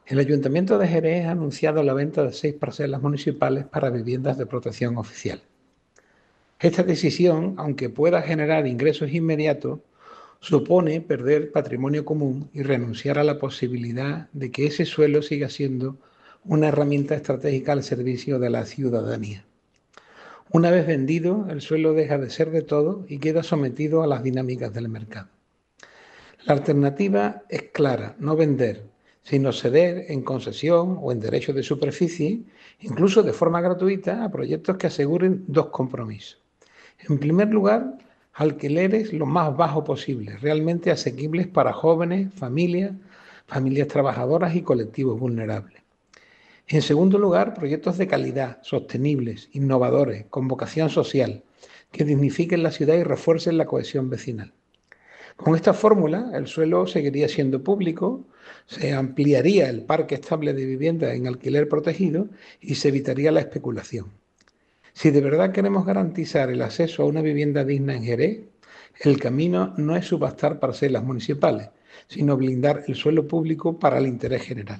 El Ayuntamiento de Jerez ha anunciado la venta de 6 parcelas municipales para viviendas de protección oficial. Esta decisión, aunque pueda generar ingresos inmediatos, supone perder patrimonio común y renunciar a la posibilidad de que ese suelo siga siendo una herramienta estratégica al servicio de la ciudadanía. Una vez vendido, el suelo deja de ser de todo y queda sometido a las dinámicas del mercado. La alternativa es clara: no vender, sino ceder en concesión o en derecho de superficie, incluso de forma gratuita, a proyectos que aseguren dos compromisos. En primer lugar, alquileres lo más bajo posible, realmente asequibles para jóvenes, familias trabajadoras y colectivos vulnerables. En segundo lugar, proyectos de calidad, sostenibles, innovadores, con vocación social, que dignifiquen la ciudad y refuercen la cohesión vecinal. Con esta fórmula, el suelo seguiría siendo público, se ampliaría el parque estable de viviendas en alquiler protegido y se evitaría la especulación. Si de verdad queremos garantizar el acceso a una vivienda digna en Jerez, el camino no es subastar parcelas municipales, sino blindar el suelo público para el interés general.